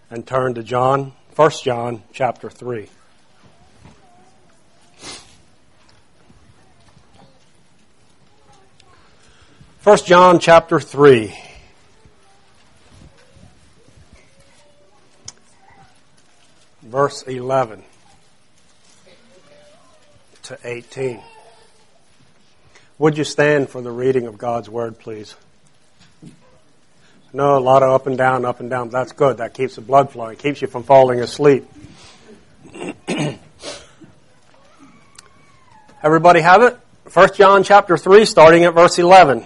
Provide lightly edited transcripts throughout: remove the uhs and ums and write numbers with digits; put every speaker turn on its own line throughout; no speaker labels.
and turn to 1 John chapter 3. First John chapter 3. Verse 11 to 18. Would you stand for the reading of God's Word, please? No, a lot of up and down, up and down. That's good. That keeps the blood flowing. It keeps you from falling asleep. Everybody have it? 1 John chapter 3, starting at verse 11.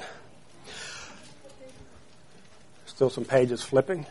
Still some pages flipping.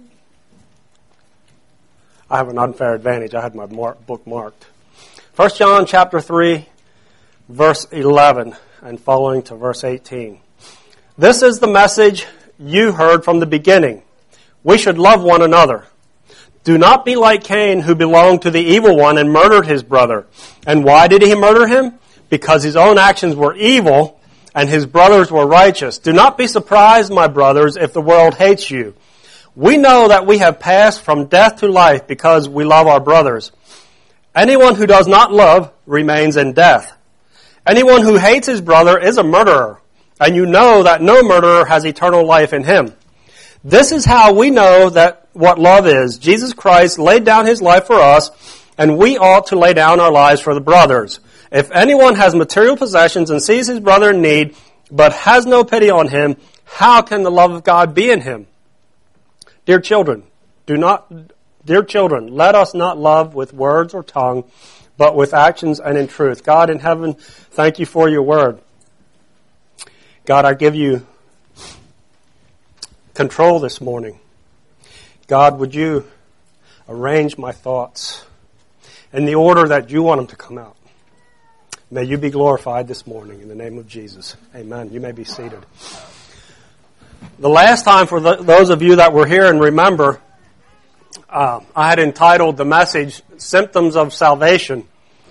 I have an unfair advantage. I had my book marked. 1 John chapter 3, verse 11, and following to verse 18. This is the message you heard from the beginning. We should love one another. Do not be like Cain, who belonged to the evil one and murdered his brother. And why did he murder him? Because his own actions were evil and his brothers were righteous. Do not be surprised, my brothers, if the world hates you. We know that we have passed from death to life because we love our brothers. Anyone who does not love remains in death. Anyone who hates his brother is a murderer, and you know that no murderer has eternal life in him. This is how we know that what love is. Jesus Christ laid down his life for us, and we ought to lay down our lives for the brothers. If anyone has material possessions and sees his brother in need, but has no pity on him, how can the love of God be in him? Dear children, let us not love with words or tongue, but with actions and in truth. God in heaven, thank you for your word. God, I give you control this morning. God, would you arrange my thoughts in the order that you want them to come out? May you be glorified this morning in the name of Jesus. Amen. You may be seated. The last time, for those of you that were here and remember, I had entitled the message, Symptoms of Salvation.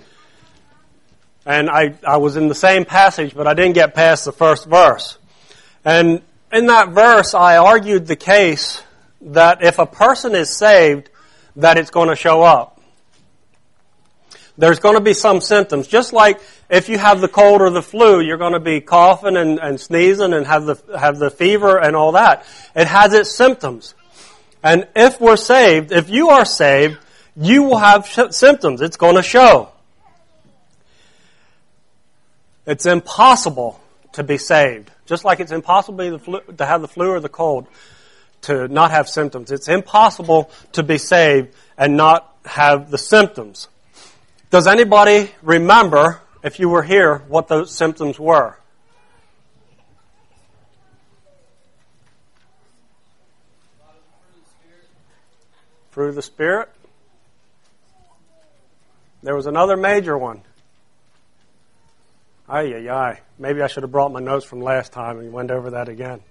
And I was in the same passage, but I didn't get past the first verse. And in that verse, I argued the case that if a person is saved, that it's going to show up. There's going to be some symptoms. Just like if you have the cold or the flu, you're going to be coughing and sneezing and have the fever and all that. It has its symptoms. And if we're saved, if you are saved, you will have symptoms. It's going to show. It's impossible to be saved. Just like it's impossible to have the flu or the cold, to not have symptoms. It's impossible to be saved and not have the symptoms. Does anybody remember, if you were here, what those symptoms were? Fruit of the Spirit. There was another major one. Maybe I should have brought my notes from last time and went over that again.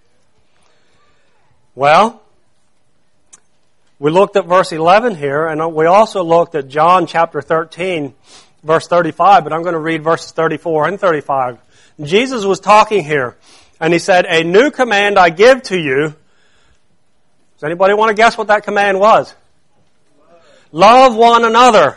Well, we looked at verse 11 here, and we also looked at John chapter 13, verse 35, but I'm going to read verses 34 and 35. Jesus was talking here, and he said, "A new command I give to you." Does anybody want to guess what that command was? Love one another.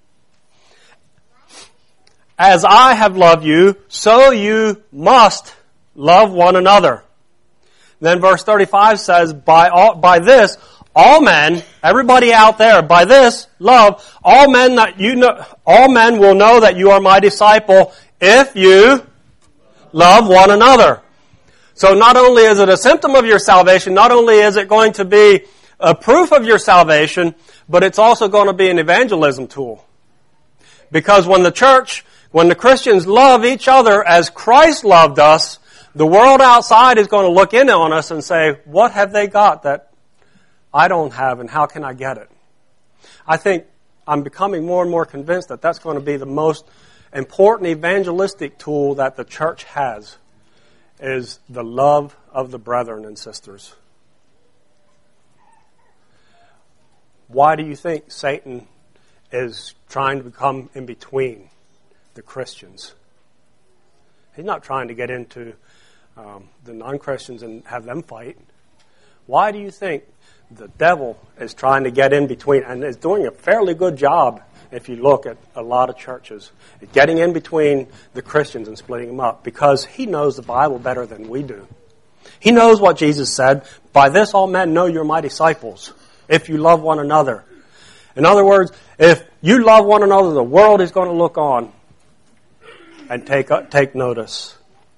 As I have loved you, so you must love one another. Then verse 35 says, by this, all men, everybody out there, by this love, all men will know that you are my disciple if you love one another. So not only is it a symptom of your salvation, not only is it going to be a proof of your salvation, but it's also going to be an evangelism tool. Because when the Christians love each other as Christ loved us, the world outside is going to look in on us and say, what have they got that I don't have, and how can I get it? I think I'm becoming more and more convinced that that's going to be the most important evangelistic tool that the church has, is the love of the brethren and sisters. Why do you think Satan is trying to come in between the Christians? He's not trying to get into the non-Christians and have them fight. Why do you think The devil is trying to get in between and is doing a fairly good job if you look at a lot of churches, getting in between the Christians and splitting them up because he knows the Bible better than we do. He knows what Jesus said, by this all men know you're my disciples, if you love one another. In other words, if you love one another, the world is going to look on and take notice.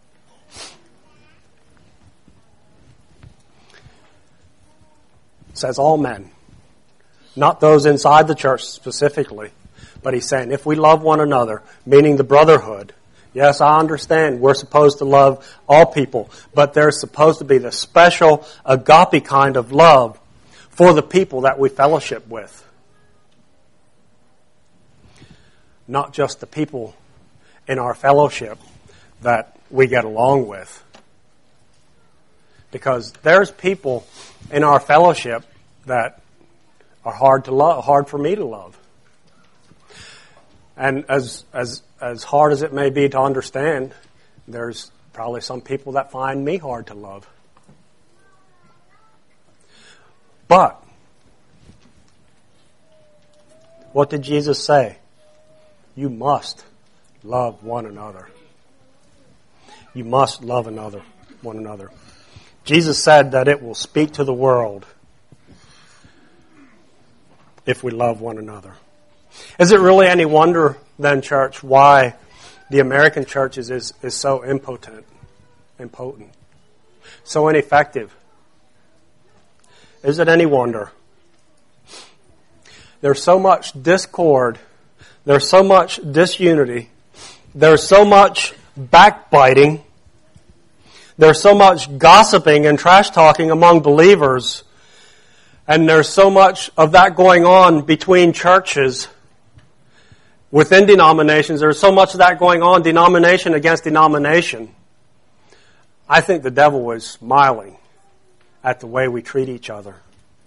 It says all men, not those inside the church specifically, but he's saying if we love one another, meaning the brotherhood. Yes, I understand we're supposed to love all people, but there's supposed to be the special agape kind of love for the people that we fellowship with. Not just the people in our fellowship that we get along with. Because there's people in our fellowship that are hard to love, hard for me to love. And as hard as it may be to understand, there's probably some people that find me hard to love. But what did Jesus say? You must love one another. You must love one another. Jesus said that it will speak to the world if we love one another. Is it really any wonder, then, church, why the American church is so impotent, so ineffective? Is it any wonder? There's so much discord, there's so much disunity, there's so much backbiting, there's so much gossiping and trash talking among believers, and there's so much of that going on between churches. Within denominations, there's so much of that going on, denomination against denomination. I think the devil is smiling at the way we treat each other.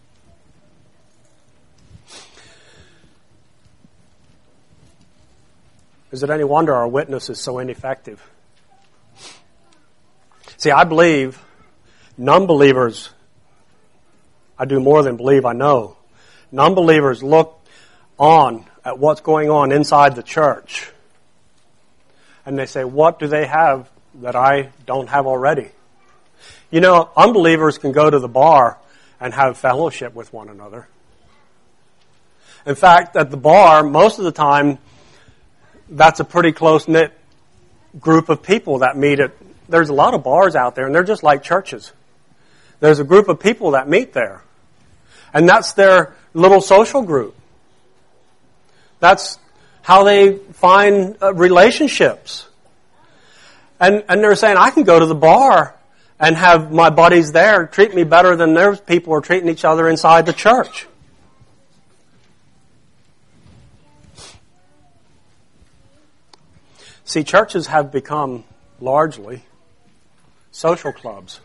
Is it any wonder our witness is so ineffective? See, I believe non-believers, I do more than believe, I know. Non-believers look on at what's going on inside the church. And they say, what do they have that I don't have already? You know, unbelievers can go to the bar and have fellowship with one another. In fact, at the bar, most of the time, that's a pretty close-knit group of people that meet at. There's a lot of bars out there, and they're just like churches. There's a group of people that meet there. And that's their little social group. That's how they find relationships. And they're saying, I can go to the bar and have my buddies there treat me better than their people are treating each other inside the church. See, churches have become largely social clubs.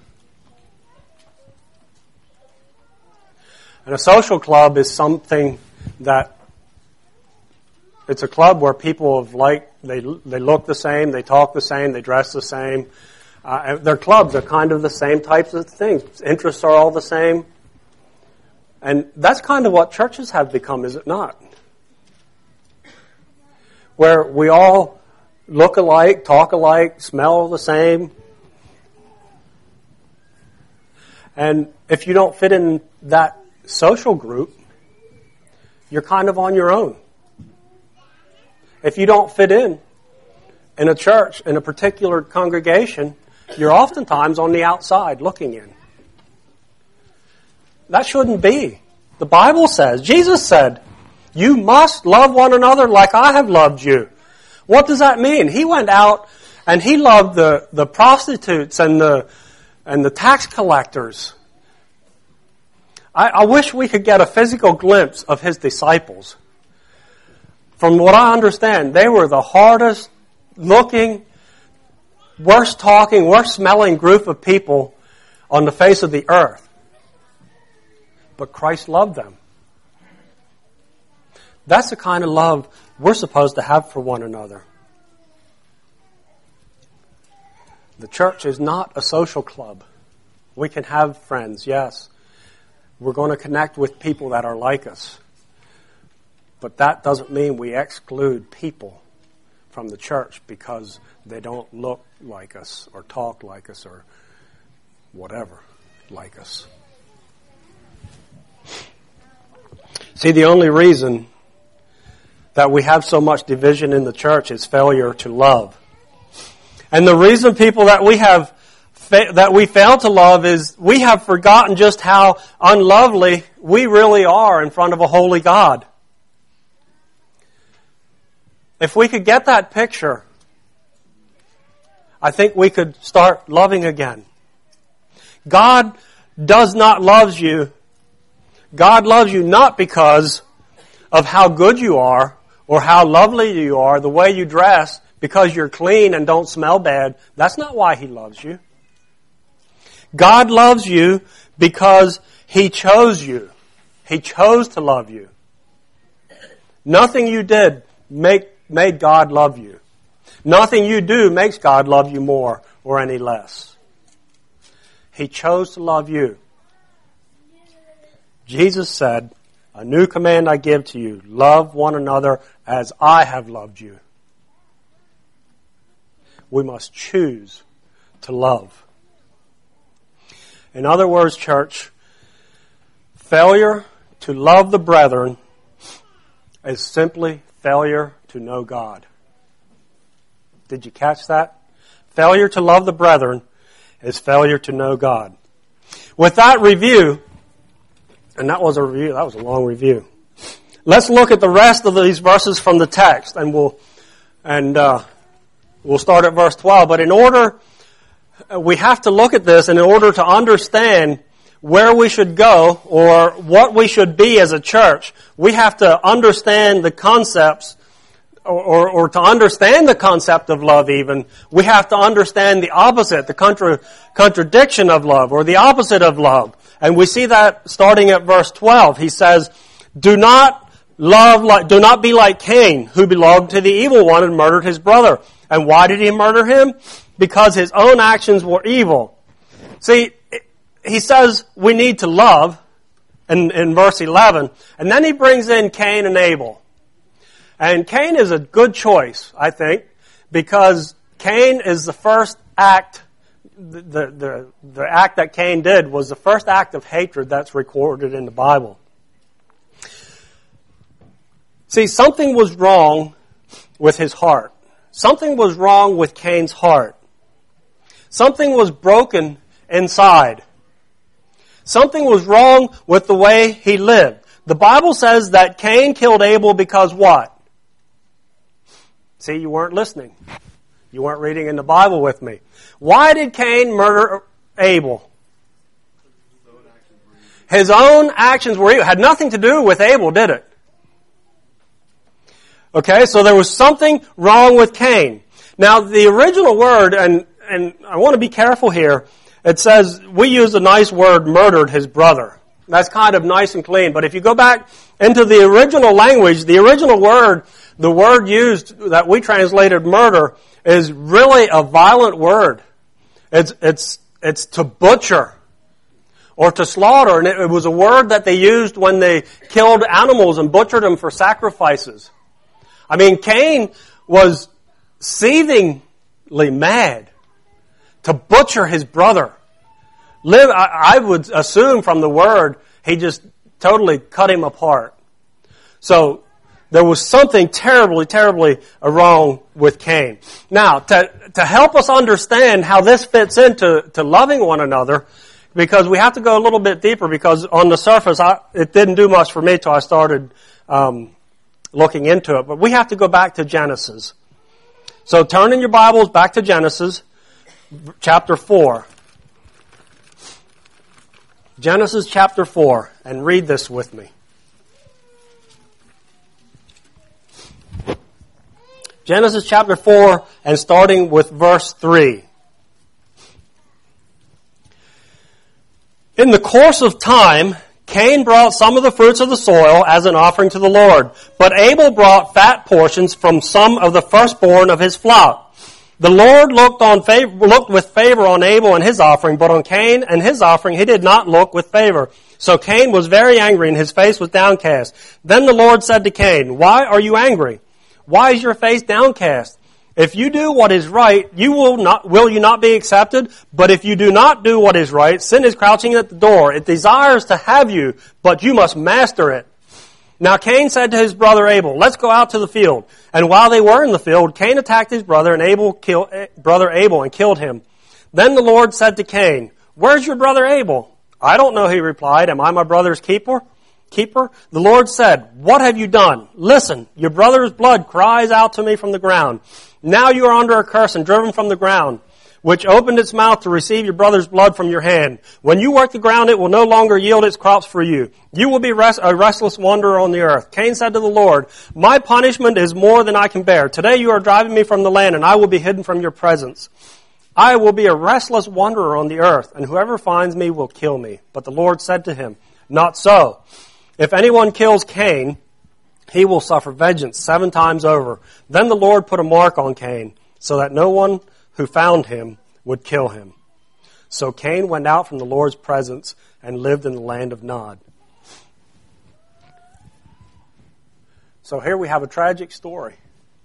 And a social club is something that it's a club where people of they look the same, they talk the same, they dress the same. Their clubs are kind of the same types of things. Interests are all the same. And that's kind of what churches have become, is it not? Where we all look alike, talk alike, smell the same. And if you don't fit in that social group, you're kind of on your own. If you don't fit in a church, in a particular congregation, you're oftentimes on the outside looking in. That shouldn't be. The Bible says, Jesus said, you must love one another like I have loved you. What does that mean? He went out and he loved the prostitutes and the tax collectors. I wish we could get a physical glimpse of his disciples. From what I understand, they were the hardest looking, worst talking, worst smelling group of people on the face of the earth. But Christ loved them. That's the kind of love we're supposed to have for one another. The church is not a social club. We can have friends, yes. We're going to connect with people that are like us. But that doesn't mean we exclude people from the church because they don't look like us or talk like us or whatever like us. See, the only reason that we have so much division in the church is failure to love. And the reason people that we fail to love is we have forgotten just how unlovely we really are in front of a holy God. If we could get that picture, I think we could start loving again. God does not love you. God loves you not because of how good you are or how lovely you are, the way you dress, because you're clean and don't smell bad. That's not why He loves you. God loves you because He chose you. He chose to love you. Nothing you did made God love you. Nothing you do makes God love you more or any less. He chose to love you. Jesus said, "A new command I give to you, love one another as I have loved you." We must choose to love. In other words, church, failure to love the brethren is simply failure to know God. Did you catch that? Failure to love the brethren is failure to know God. With that review, and that was a review, that was a long review. Let's look at the rest of these verses from the text, and we'll start at verse 12. But we have to look at this in order to understand where we should go or what we should be as a church. We have to understand the concepts, or to understand the concept of love even, we have to understand the opposite, the contradiction of love, or the opposite of love. And we see that starting at verse 12. He says, do not be like Cain, who belonged to the evil one and murdered his brother. And why did he murder him? Because his own actions were evil. See, he says we need to love in verse 11. And then he brings in Cain and Abel. And Cain is a good choice, I think, because Cain is the first act, the act that Cain did was the first act of hatred that's recorded in the Bible. See, something was wrong with his heart. Something was wrong with Cain's heart. Something was broken inside. Something was wrong with the way he lived. The Bible says that Cain killed Abel because what? See, you weren't listening. You weren't reading in the Bible with me. Why did Cain murder Abel? His own actions were evil. It had nothing to do with Abel, did it? Okay, so there was something wrong with Cain. Now, the original word, and I want to be careful here, it says, we use the nice word, murdered his brother. That's kind of nice and clean. But if you go back into the original language, the original word, the word used that we translated murder, is really a violent word. It's to butcher or to slaughter. And it was a word that they used when they killed animals and butchered them for sacrifices. I mean, Cain was seethingly mad to butcher his brother. I would assume from the word, he just totally cut him apart. So, there was something terribly, terribly wrong with Cain. Now, to help us understand how this fits into loving one another, because we have to go a little bit deeper, because on the surface, it didn't do much for me till I started looking into it. But we have to go back to Genesis. So turn in your Bibles back to Genesis, chapter 4. Genesis chapter 4, and read this with me. Genesis chapter 4, and starting with verse 3. In the course of time, Cain brought some of the fruits of the soil as an offering to the Lord, but Abel brought fat portions from some of the firstborn of his flock. The Lord looked with favor on Abel and his offering, but on Cain and his offering he did not look with favor. So Cain was very angry and his face was downcast. Then the Lord said to Cain, "Why are you angry? Why is your face downcast? If you do what is right, will you not be accepted? But if you do not do what is right, sin is crouching at the door. It desires to have you, but you must master it." Now Cain said to his brother Abel, "Let's go out to the field." And while they were in the field, Cain attacked his brother Abel and killed him. Then the Lord said to Cain, "Where's your brother Abel?" "I don't know," he replied. "Am I my brother's keeper?" The Lord said, "What have you done? Listen, your brother's blood cries out to me from the ground. Now you are under a curse and driven from the ground, which opened its mouth to receive your brother's blood from your hand. When you work the ground, it will no longer yield its crops for you. You will be a restless wanderer on the earth." Cain said to the Lord, "My punishment is more than I can bear. Today you are driving me from the land, and I will be hidden from your presence. I will be a restless wanderer on the earth, and whoever finds me will kill me." But the Lord said to him, "Not so. If anyone kills Cain, he will suffer vengeance 7 times over." Then the Lord put a mark on Cain, so that no one who found him would kill him. So Cain went out from the Lord's presence and lived in the land of Nod. So here we have a tragic story.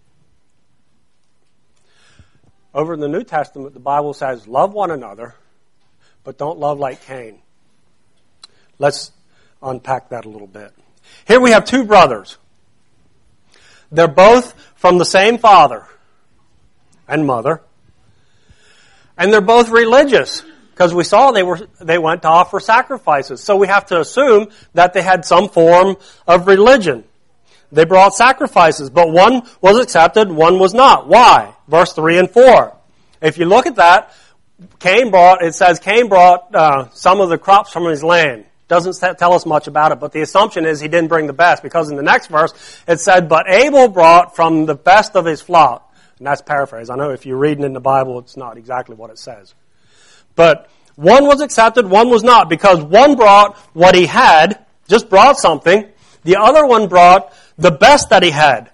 Over in the New Testament, the Bible says, love one another, but don't love like Cain. Let's unpack that a little bit. Here we have 2 brothers. They're both from the same father and mother. And they're both religious, because we saw they went to offer sacrifices. So we have to assume that they had some form of religion. They brought sacrifices, but one was accepted, one was not. Why? Verse 3 and 4. If you look at that, it says Cain brought some of the crops from his land. Doesn't tell us much about it, but the assumption is he didn't bring the best, because in the next verse it said, "But Abel brought from the best of his flock." And that's paraphrase. I know if you're reading in the Bible, it's not exactly what it says. But one was accepted, one was not, because one brought what he had, just brought something. The other one brought the best that he had.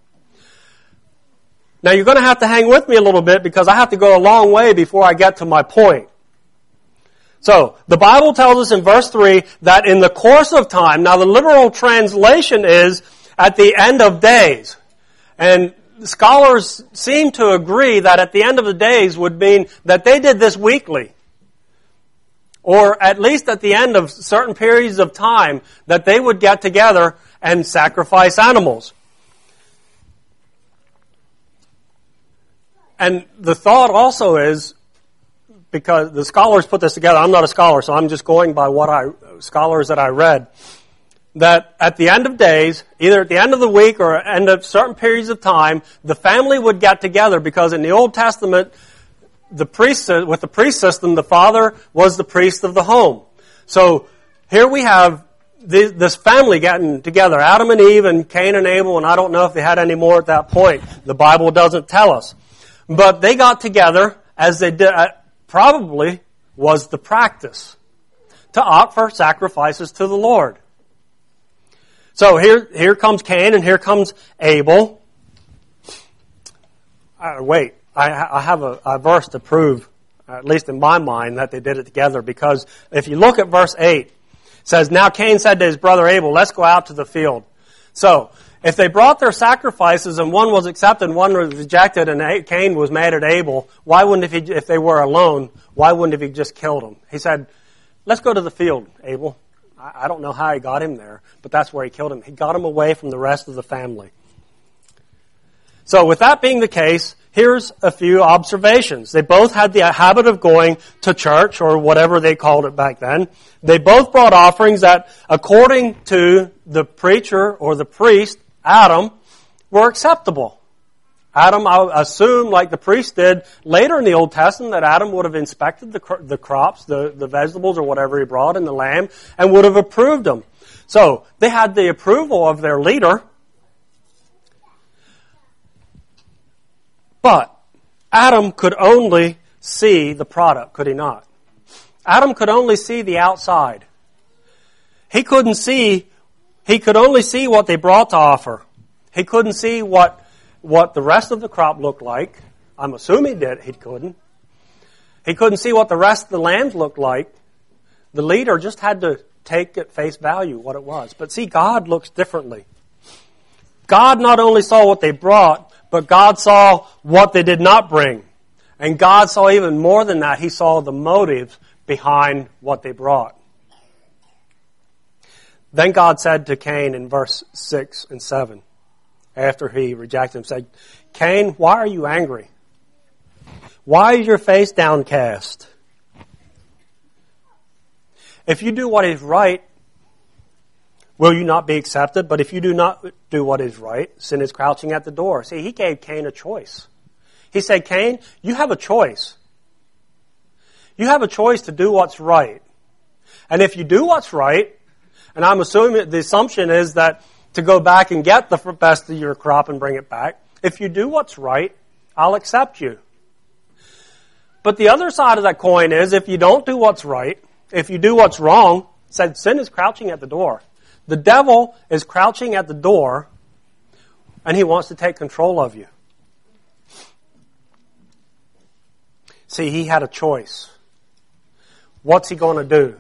Now you're going to have to hang with me a little bit, because I have to go a long way before I get to my point. So, the Bible tells us in verse 3 that in the course of time, now the literal translation is at the end of days. And scholars seem to agree that at the end of the days would mean that they did this weekly. Or at least at the end of certain periods of time that they would get together and sacrifice animals. And the thought also is, because the scholars put this together, I'm not a scholar, so I'm just going by scholars that I read, that at the end of days, either at the end of the week or end of certain periods of time, the family would get together, because in the Old Testament, with the priest system, the father was the priest of the home. So here we have this family getting together, Adam and Eve and Cain and Abel, and I don't know if they had any more at that point. The Bible doesn't tell us. But they got together, as they did, probably was the practice, to offer sacrifices to the Lord. So here comes Cain and here comes Abel. I have a verse to prove, at least in my mind, that they did it together, because if you look at verse 8, it says, "Now Cain said to his brother Abel, let's go out to the field." So, if they brought their sacrifices and one was accepted and one was rejected, and Cain was mad at Abel, why wouldn't if they were alone, why wouldn't he just killed him? He said, "Let's go to the field, Abel." I don't know how he got him there, but that's where he killed him. He got him away from the rest of the family. So with that being the case, here's a few observations. They both had the habit of going to church, or whatever they called it back then. They both brought offerings that, according to the preacher or the priest, Adam, were acceptable. Adam, I assume, like the priest did later in the Old Testament, that Adam would have inspected the crops, the vegetables or whatever he brought, and the lamb, and would have approved them. So, they had the approval of their leader. But Adam could only see the product, could he not? Adam could only see the outside. He could only see what they brought to offer. He couldn't see what the rest of the crop looked like. I'm assuming he couldn't. He couldn't see what the rest of the lambs looked like. The leader just had to take at face value what it was. But see, God looks differently. God not only saw what they brought, but God saw what they did not bring. And God saw even more than that. He saw the motives behind what they brought. Then God said to Cain in verse 6 and 7, after he rejected him, said, Cain, why are you angry? Why is your face downcast? If you do what is right, will you not be accepted? But if you do not do what is right, sin is crouching at the door. See, he gave Cain a choice. He said, Cain, you have a choice. You have a choice to do what's right. And if you do what's right, and I'm assuming the assumption is that to go back and get the best of your crop and bring it back, if you do what's right, I'll accept you. But the other side of that coin is if you don't do what's right, if you do what's wrong, said sin is crouching at the door. The devil is crouching at the door, and he wants to take control of you. See, he had a choice. What's he going to do?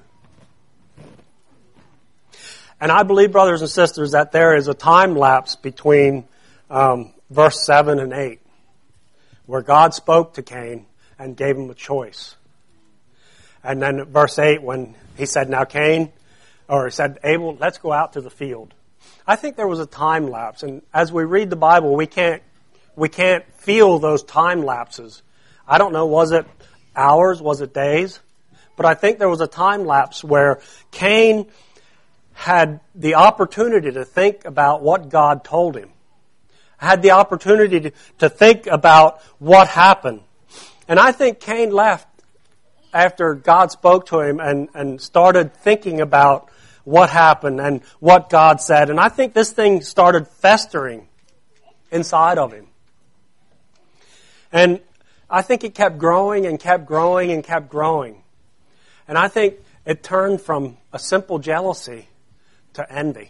And I believe, brothers and sisters, that there is a time lapse between verse 7 and 8, where God spoke to Cain and gave him a choice. And then at verse 8, when he said, now Cain, or he said, Abel, let's go out to the field. I think there was a time lapse. And as we read the Bible, we can't feel those time lapses. I don't know, was it hours? Was it days? But I think there was a time lapse where Cain had the opportunity to think about what God told him. Had the opportunity to think about what happened. And I think Cain left after God spoke to him and started thinking about what happened and what God said. And I think this thing started festering inside of him. And I think it kept growing and kept growing and kept growing. And I think it turned from a simple jealousy to envy.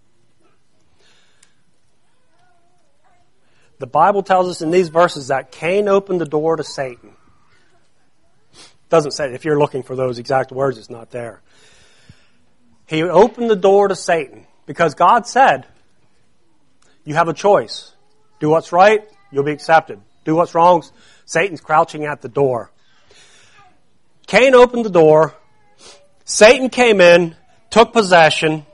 The Bible tells us in these verses that Cain opened the door to Satan. It doesn't say, if you're looking for those exact words, it's not there. He opened the door to Satan because God said, you have a choice. Do what's right, you'll be accepted. Do what's wrong, Satan's crouching at the door. Cain opened the door. Satan came in, took possession,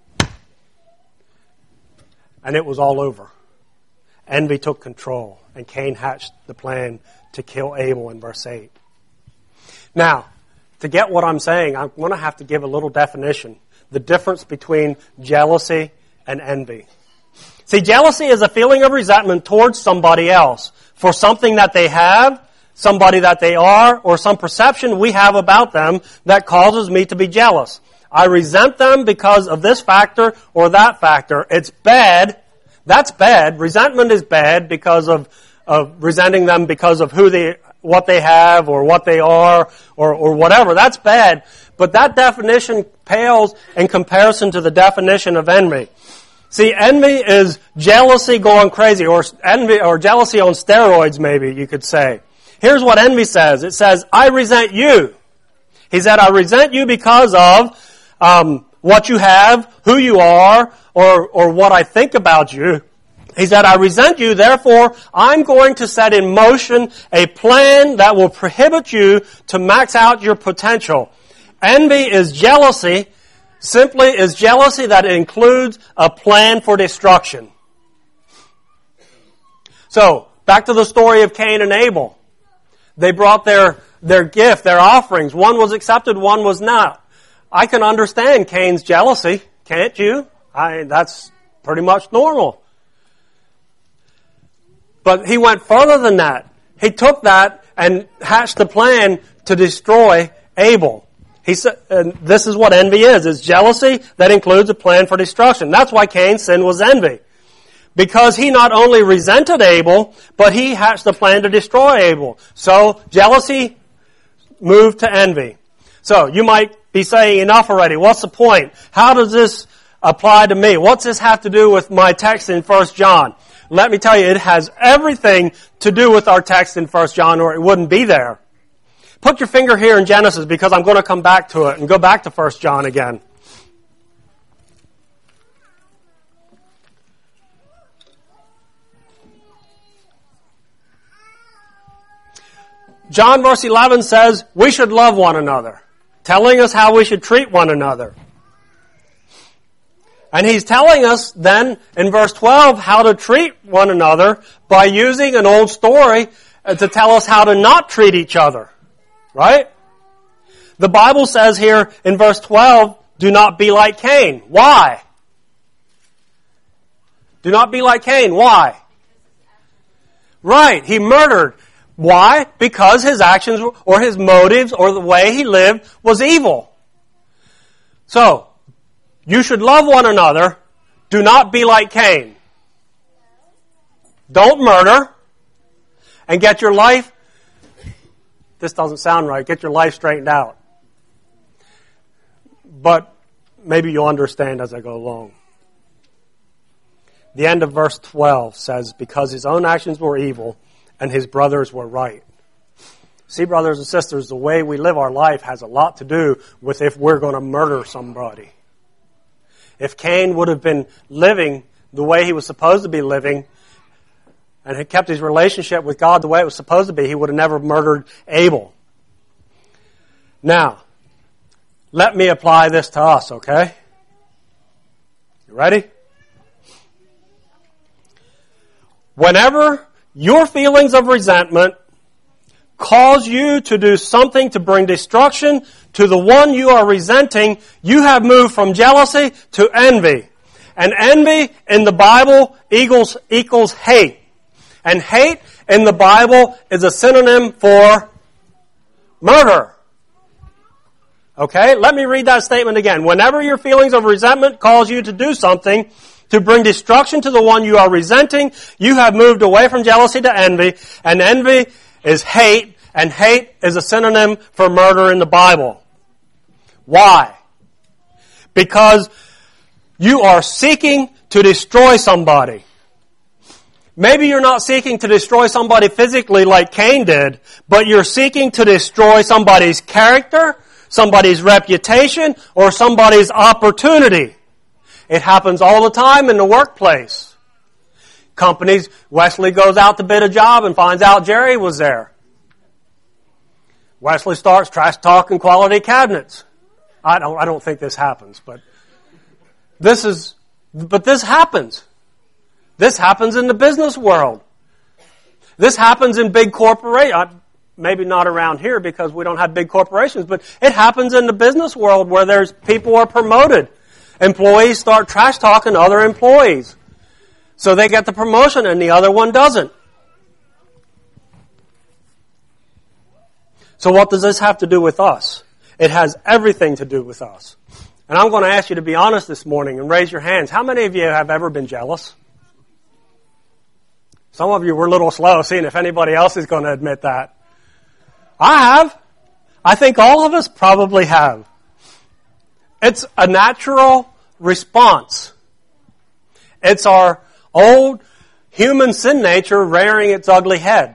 and it was all over. Envy took control, and Cain hatched the plan to kill Abel in verse 8. Now, to get what I'm saying, I'm going to have to give a little definition. The difference between jealousy and envy. See, jealousy is a feeling of resentment towards somebody else for something that they have, somebody that they are, or some perception we have about them that causes me to be jealous. I resent them because of this factor or that factor. It's bad. That's bad. Resentment is bad because of resenting them because of what they have or what they are or whatever. That's bad. But that definition pales in comparison to the definition of envy. See, envy is jealousy going crazy, or envy or jealousy on steroids, maybe you could say. Here's what envy says. It says, I resent you. He said, I resent you because of what you have, who you are, or what I think about you. He said, I resent you, therefore I'm going to set in motion a plan that will prohibit you to max out your potential. Envy is jealousy, simply is jealousy that includes a plan for destruction. So, back to the story of Cain and Abel. They brought their gift, their offerings. One was accepted, one was not. I can understand Cain's jealousy, can't you? That's pretty much normal. But he went further than that. He took that and hatched a plan to destroy Abel. He said, and this is what envy is. It's jealousy that includes a plan for destruction. That's why Cain's sin was envy. Because he not only resented Abel, but he hatched a plan to destroy Abel. So jealousy moved to envy. So you might be saying, enough already. What's the point? How does this apply to me? What's this have to do with my text in 1 John? Let me tell you, it has everything to do with our text in 1 John, or it wouldn't be there. Put your finger here in Genesis, because I'm going to come back to it and go back to 1 John again. John verse 11 says we should love one another, telling us how we should treat one another. And he's telling us then in verse 12 how to treat one another by using an old story to tell us how to not treat each other. Right? The Bible says here in verse 12, do not be like Cain. Why? Do not be like Cain. Why? Right, he murdered. Why? Because his actions or his motives or the way he lived was evil. So, you should love one another. Do not be like Cain. Don't murder. And get your life, this doesn't sound right, get your life straightened out. But maybe you'll understand as I go along. The end of verse 12 says, because his own actions were evil and his brothers were right. See, brothers and sisters, the way we live our life has a lot to do with if we're going to murder somebody. If Cain would have been living the way he was supposed to be living and had kept his relationship with God the way it was supposed to be, he would have never murdered Abel. Now, let me apply this to us, okay? You ready? Whenever your feelings of resentment cause you to do something to bring destruction to the one you are resenting, you have moved from jealousy to envy. And envy in the Bible equals hate. And hate in the Bible is a synonym for murder. Okay, let me read that statement again. Whenever your feelings of resentment cause you to do something to bring destruction to the one you are resenting, you have moved away from jealousy to envy, and envy is hate, and hate is a synonym for murder in the Bible. Why? Because you are seeking to destroy somebody. Maybe you're not seeking to destroy somebody physically like Cain did, but you're seeking to destroy somebody's character, somebody's reputation, or somebody's opportunity. It happens all the time in the workplace. Companies, Wesley goes out to bid a job and finds out Jerry was there. Wesley starts trash talking quality cabinets. I don't think this happens, but this happens. This happens in the business world. This happens in big corporations. Maybe not around here because we don't have big corporations, but it happens in the business world where there's people are promoted. Employees start trash talking other employees. So they get the promotion and the other one doesn't. So what does this have to do with us? It has everything to do with us. And I'm going to ask you to be honest this morning and raise your hands. How many of you have ever been jealous? Some of you were a little slow seeing if anybody else is going to admit that. I have. I think all of us probably have. It's a natural response. It's our old human sin nature rearing its ugly head.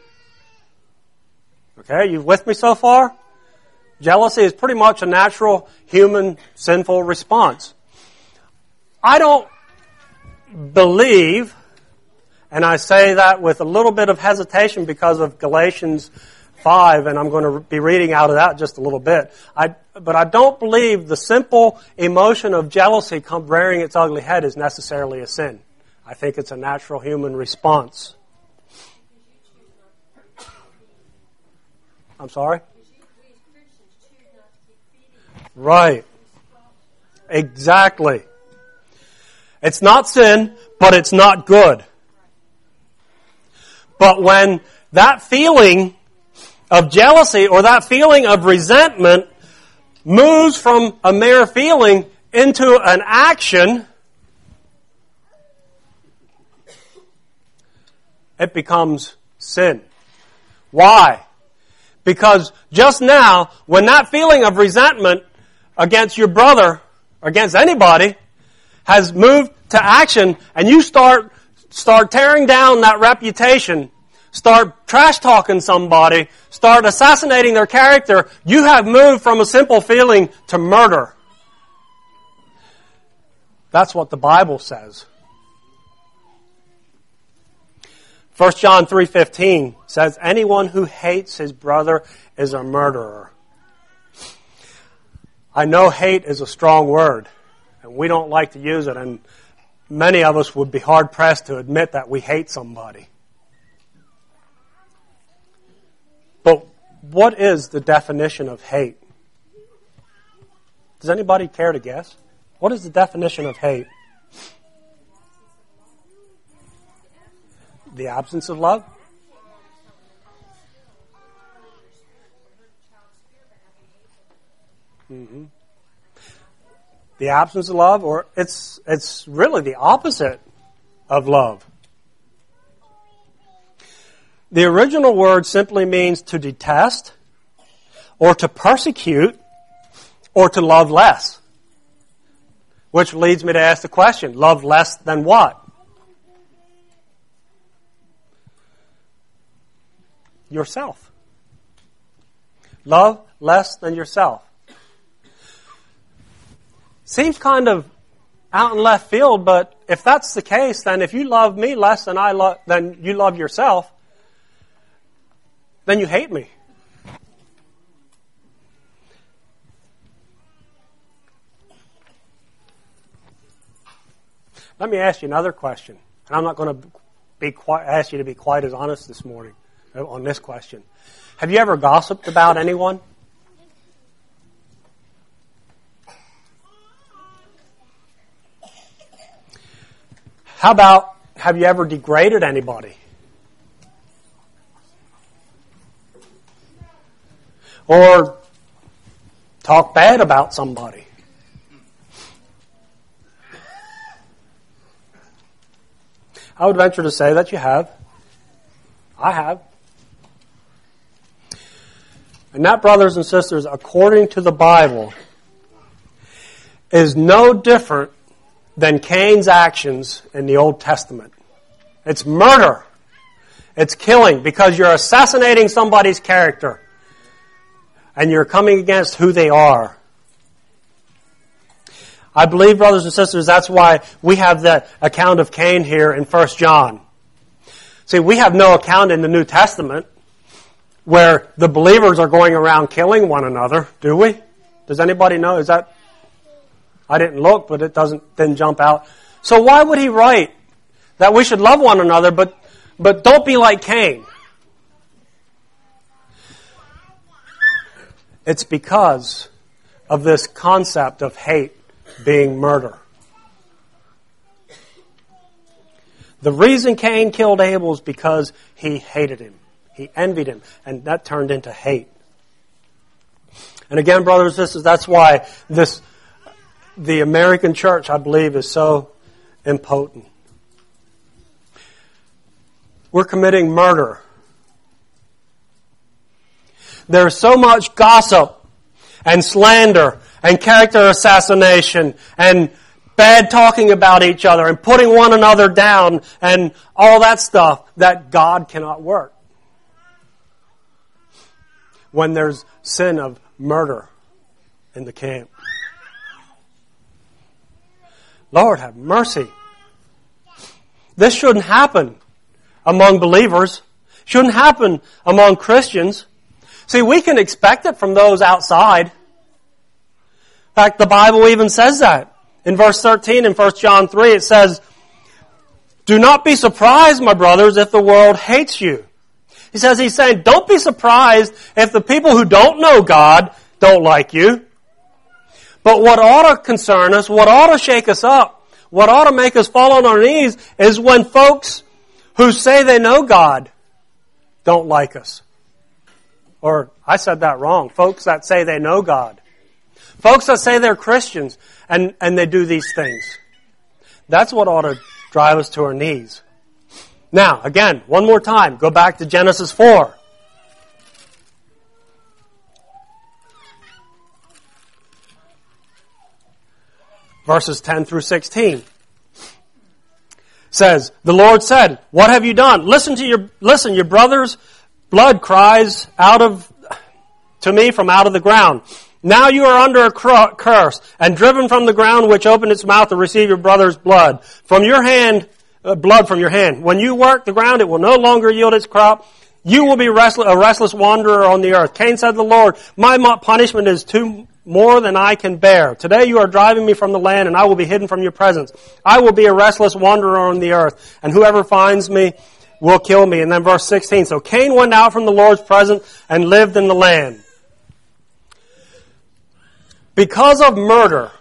Okay, you with me so far? Jealousy is pretty much a natural human sinful response. I don't believe, and I say that with a little bit of hesitation because of Galatians 5, and I'm going to be reading out of that just a little bit. But I don't believe the simple emotion of jealousy rearing its ugly head is necessarily a sin. I think it's a natural human response. I'm sorry? Right. Exactly. It's not sin, but it's not good. But when that feeling of jealousy or that feeling of resentment moves from a mere feeling into an action, it becomes sin. Why? Because just now, when that feeling of resentment against your brother, against anybody, has moved to action, and you start tearing down that reputation, start trash-talking somebody, start assassinating their character, you have moved from a simple feeling to murder. That's what the Bible says. 1 John 3:15 says, anyone who hates his brother is a murderer. I know hate is a strong word, and we don't like to use it, and many of us would be hard-pressed to admit that we hate somebody. But what is the definition of hate? Does anybody care to guess? What is the definition of hate? The absence of love? Mm-hmm. The absence of love, or it's really the opposite of love. The original word simply means to detest, or to persecute, or to love less. Which leads me to ask the question, love less than what? Yourself. Love less than yourself. Seems kind of out in left field, but if that's the case, then if you love me less than than you love yourself, then you hate me. Let me ask you another question, and I'm not going to ask you to be quite as honest this morning on this question. Have you ever gossiped about anyone? How about, have you ever degraded anybody? Or talked bad about somebody? I would venture to say that you have. I have. And that, brothers and sisters, according to the Bible, is no different than Cain's actions in the Old Testament. It's murder. It's killing because you're assassinating somebody's character and you're coming against who they are. I believe, brothers and sisters, that's why we have the account of Cain here in 1 John. See, we have no account in the New Testament where the believers are going around killing one another, do we? Does anybody know? Is that... I didn't look, but it didn't jump out. So why would he write that we should love one another, but don't be like Cain? It's because of this concept of hate being murder. The reason Cain killed Abel is because he hated him. He envied him, and that turned into hate. And again, brothers and sisters, that's why the American church, I believe, is so impotent. We're committing murder. There's so much gossip and slander and character assassination and bad talking about each other and putting one another down and all that stuff that God cannot work. When there's sin of murder in the camp. Lord, have mercy. This shouldn't happen among believers. Shouldn't happen among Christians. See, we can expect it from those outside. In fact, the Bible even says that. In verse 13 in 1 John 3, it says, "Do not be surprised, my brothers, if the world hates you." He's saying, don't be surprised if the people who don't know God don't like you. But what ought to concern us, what ought to shake us up, what ought to make us fall on our knees is when folks who say they know God don't like us. Or, I said that wrong. Folks that say they know God. Folks that say they're Christians and they do these things. That's what ought to drive us to our knees. Now, again, one more time, go back to Genesis 4. Verses 10 through 16. Says, the Lord said, "What have you done? Listen, your brother's blood cries to me from out of the ground. Now you are under a curse, and driven from the ground which opened its mouth to receive your brother's blood. From your hand blood from your hand. When you work the ground, it will no longer yield its crop. You will be a restless wanderer on the earth. Cain said to the Lord, my punishment is too more than I can bear. Today you are driving me from the land, and I will be hidden from your presence. I will be a restless wanderer on the earth, and whoever finds me will kill me. And then verse 16. So Cain went out from the Lord's presence and lived in the land. Because of murder,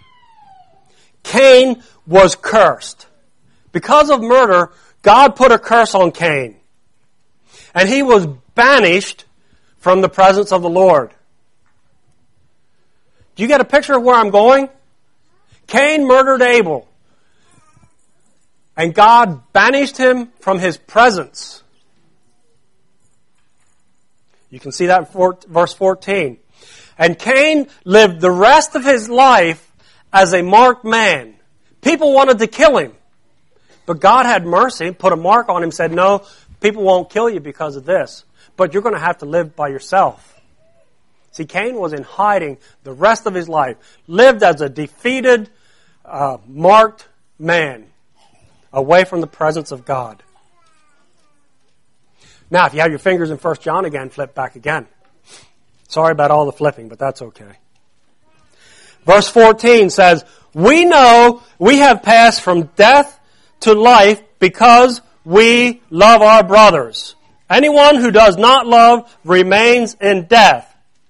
Cain was cursed. Because of murder, God put a curse on Cain. And he was banished from the presence of the Lord. Do you get a picture of where I'm going? Cain murdered Abel. And God banished him from His presence. You can see that in verse 14. And Cain lived the rest of his life as a marked man. People wanted to kill him. But God had mercy, put a mark on him, said, no, people won't kill you because of this. But you're going to have to live by yourself. See, Cain was in hiding the rest of his life. Lived as a defeated, marked man. Away from the presence of God. Now, if you have your fingers in 1 John again, flip back again. Sorry about all the flipping, but that's okay. Verse 14 says, we know we have passed from death to life because we love our brothers. Anyone who does not love remains in death.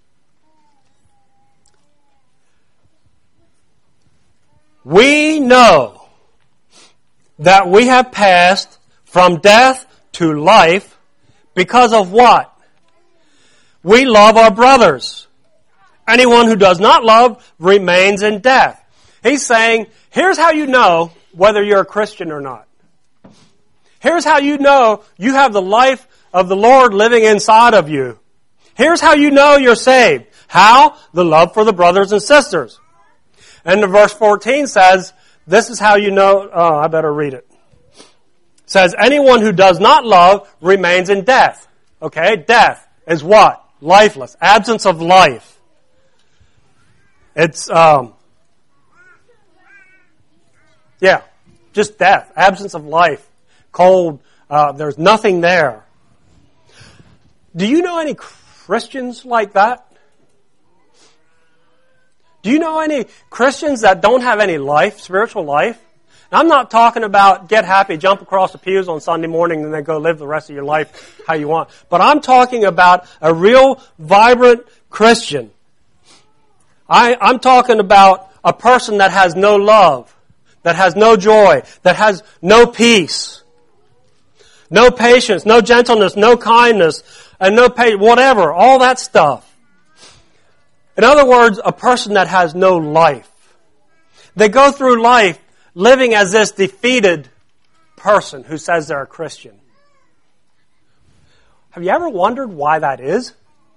We know that we have passed from death to life because of what? We love our brothers. Anyone who does not love remains in death. He's saying, here's how you know whether you're a Christian or not. Here's how you know you have the life of the Lord living inside of you. Here's how you know you're saved. How? The love for the brothers and sisters. And the verse 14 says, this is how you know, I better read it. It says, anyone who does not love remains in death. Okay, death is what? Lifeless. Absence of life. It's, just death. Absence of life. Cold. There's nothing there. Do you know any Christians like that? Do you know any Christians that don't have any life, spiritual life? Now, I'm not talking about get happy, jump across the pews on Sunday morning and then go live the rest of your life how you want. But I'm talking about a real vibrant Christian. I'm talking about a person that has no love, that has no joy, that has no peace, no patience, no gentleness, no kindness, and no whatever, all that stuff. In other words, a person that has no life. They go through life living as this defeated person who says they're a Christian. Have you ever wondered why that is?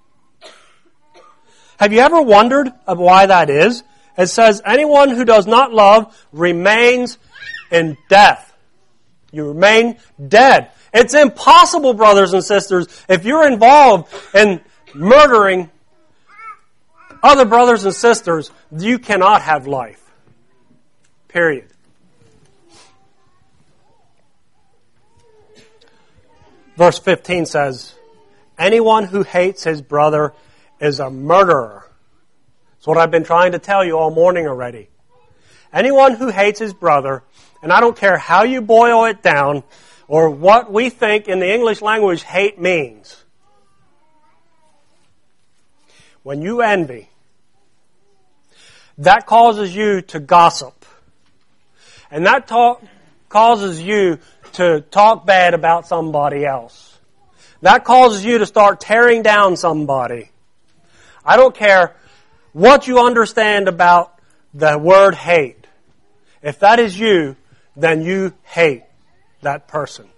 Have you ever wondered of why that is? It says, anyone who does not love remains in death. You remain dead. It's impossible, brothers and sisters, if you're involved in murdering other brothers and sisters, you cannot have life. Period. Verse 15 says, anyone who hates his brother is a murderer. That's what I've been trying to tell you all morning already. Anyone who hates his brother, and I don't care how you boil it down, or what we think in the English language hate means. When you envy, that causes you to gossip. And that causes you to talk bad about somebody else. That causes you to start tearing down somebody. I don't care what you understand about the word hate. If that is you, then you hate that person.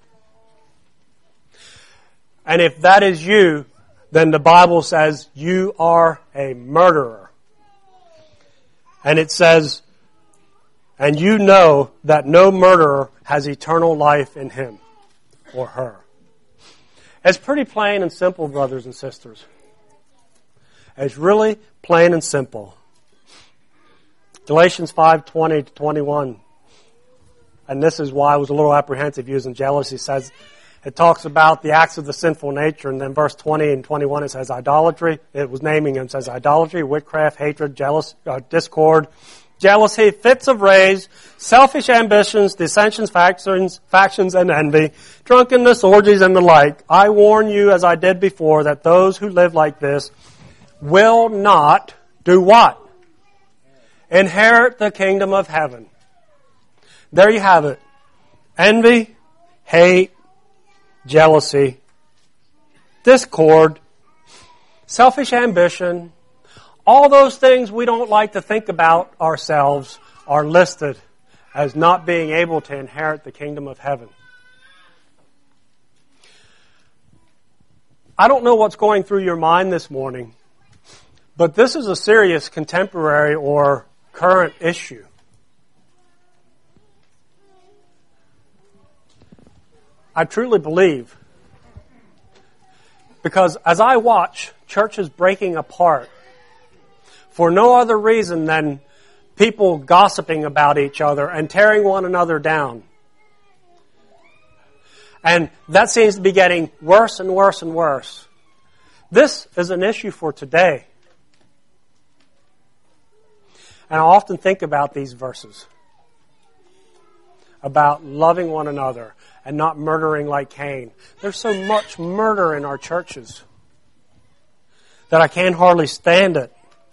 And if that is you, then the Bible says you are a murderer. And it says, and you know that no murderer has eternal life in him or her. It's pretty plain and simple, brothers and sisters. It's really plain and simple. Galatians 5:20-21. and this is why I was a little apprehensive using jealousy. It talks about the acts of the sinful nature, and then verse 20 and 21 it says idolatry. It was naming them. It says idolatry, witchcraft, hatred, discord, jealousy, fits of rage, selfish ambitions, dissensions, factions, and envy, drunkenness, orgies, and the like. I warn you, as I did before, that those who live like this will not do what? Inherit the kingdom of heaven. There you have it. Envy, hate, jealousy, discord, selfish ambition, all those things we don't like to think about ourselves are listed as not being able to inherit the kingdom of heaven. I don't know what's going through your mind this morning, but this is a serious contemporary or current issue. I truly believe, because as I watch churches breaking apart for no other reason than people gossiping about each other and tearing one another down. And that seems to be getting worse and worse and worse. This is an issue for today. And I often think about these verses about loving one another and not murdering like Cain. There's so much murder in our churches that I can't hardly stand it.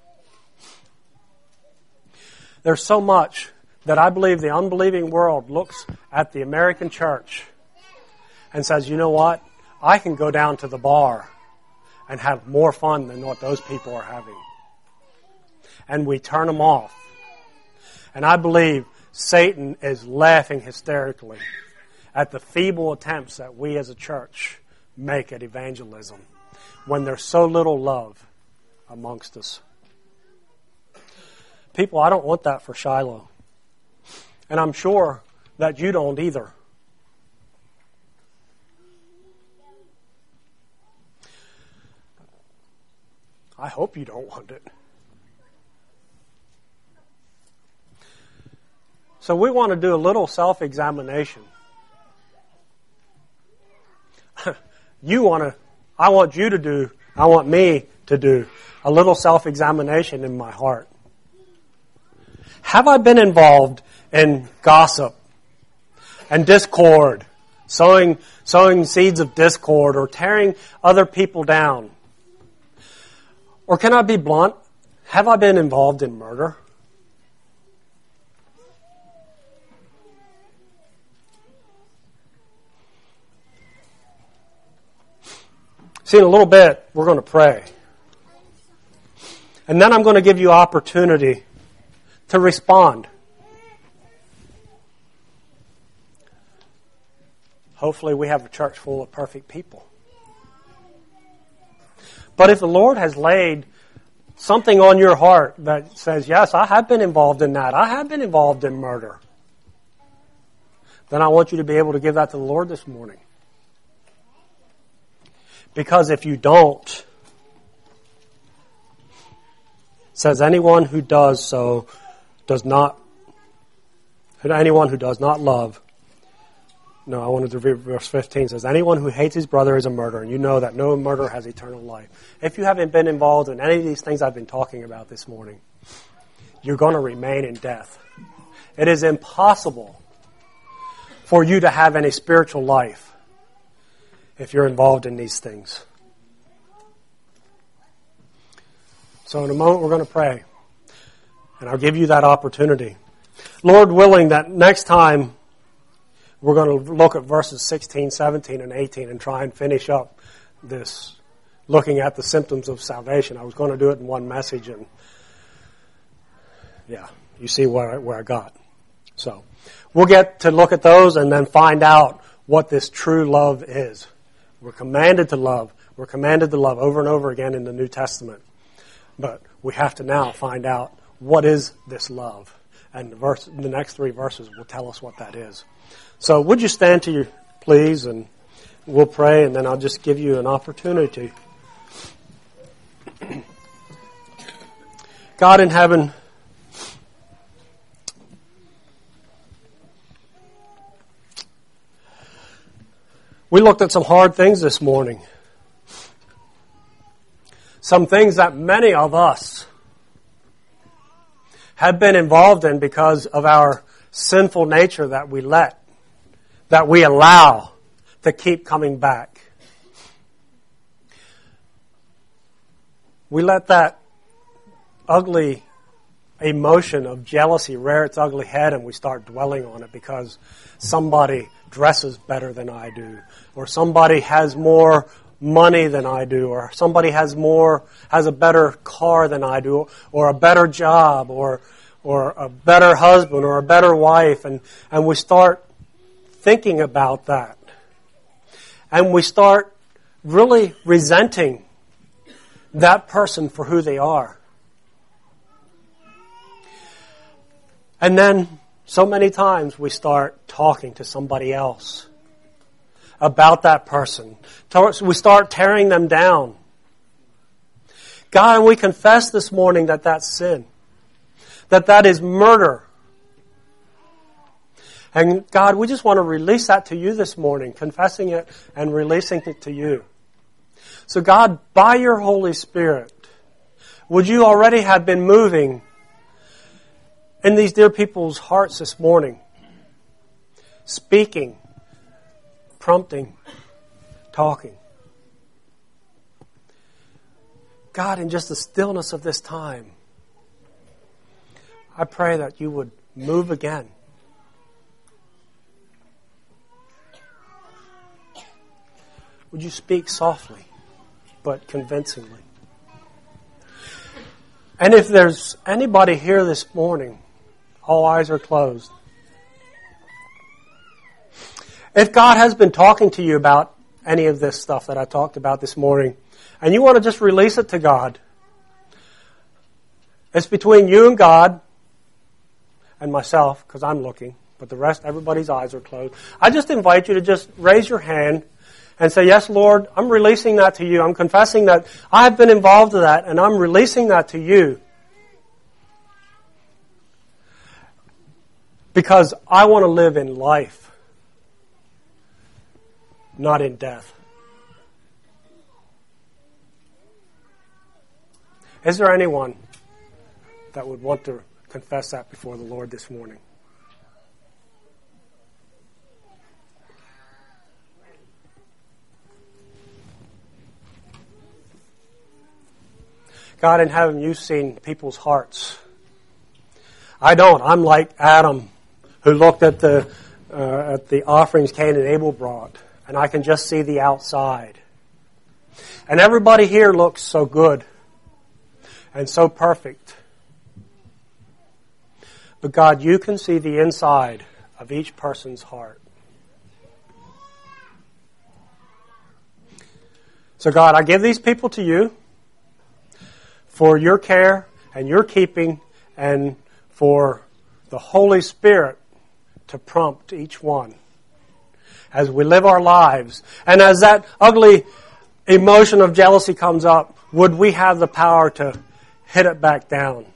There's so much that I believe the unbelieving world looks at the American church and says, you know what? I can go down to the bar and have more fun than what those people are having. And we turn them off. And I believe Satan is laughing hysterically at the feeble attempts that we as a church make at evangelism when there's so little love amongst us. People, I don't want that for Shiloh. And I'm sure that you don't either. I hope you don't want it. So we want to do a little self-examination. I want me to do a little self-examination in my heart. Have I been involved in gossip and discord, sowing seeds of discord or tearing other people down? Or can I be blunt? Have I been involved in murder? See, in a little bit, we're going to pray. And then I'm going to give you opportunity to respond. Hopefully we have a church full of perfect people. But if the Lord has laid something on your heart that says, yes, I have been involved in that, I have been involved in murder, then I want you to be able to give that to the Lord this morning. Because if you don't, it says anyone who does so anyone who does not love. No, I wanted to read verse 15. It says, anyone who hates his brother is a murderer, and you know that no murderer has eternal life. If you haven't been involved in any of these things I've been talking about this morning, you're going to remain in death. It is impossible for you to have any spiritual life if you're involved in these things. So in a moment we're going to pray. And I'll give you that opportunity. Lord willing, that next time we're going to look at verses 16, 17, and 18 and try and finish up this, looking at the symptoms of salvation. I was going to do it in one message, and yeah, you see where I got. So we'll get to look at those and then find out what this true love is. We're commanded to love. We're commanded to love over and over again in the New Testament. But we have to now find out what is this love. And the next three verses will tell us what that is. So would you stand to your please, and we'll pray, and then I'll just give you an opportunity. God in heaven, We looked at some hard things this morning. Some things that many of us have been involved in because of our sinful nature that we allow to keep coming back. We let that ugly emotion of jealousy rear its ugly head, and we start dwelling on it because somebody dresses better than I do, or somebody has more money than I do, or somebody has a better car than I do, or a better job, or a better husband, or a better wife, and we start thinking about that. And we start really resenting that person for who they are. And then, so many times, we start talking to somebody else about that person. We start tearing them down. God, we confess this morning that that's sin. That is murder. And God, we just want to release that to you this morning, confessing it and releasing it to you. So God, by your Holy Spirit, would you already have been moving in these dear people's hearts this morning, speaking, prompting, talking. God, in just the stillness of this time, I pray that you would move again. Would you speak softly, but convincingly? And if there's anybody here this morning, all eyes are closed. If God has been talking to you about any of this stuff that I talked about this morning, and you want to just release it to God, it's between you and God and myself, because I'm looking, but the rest, everybody's eyes are closed. I just invite you to just raise your hand and say, yes, Lord, I'm releasing that to you. I'm confessing that I've been involved in that, and I'm releasing that to you. Because I want to live in life, not in death. Is there anyone that would want to confess that before the Lord this morning? God in heaven, you've seen people's hearts. I don't. I'm like Adam, who looked at the offerings Cain and Abel brought, and I can just see the outside. And everybody here looks so good and so perfect. But God, you can see the inside of each person's heart. So God, I give these people to you for your care and your keeping, and for the Holy Spirit to prompt each one as we live our lives. And as that ugly emotion of jealousy comes up, would we have the power to hit it back down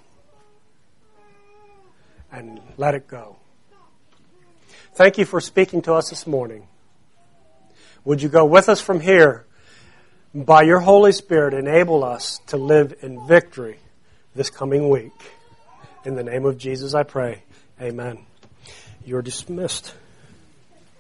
and let it go? Thank you for speaking to us this morning. Would you go with us from here? By your Holy Spirit, enable us to live in victory this coming week. In the name of Jesus I pray. Amen. You're dismissed.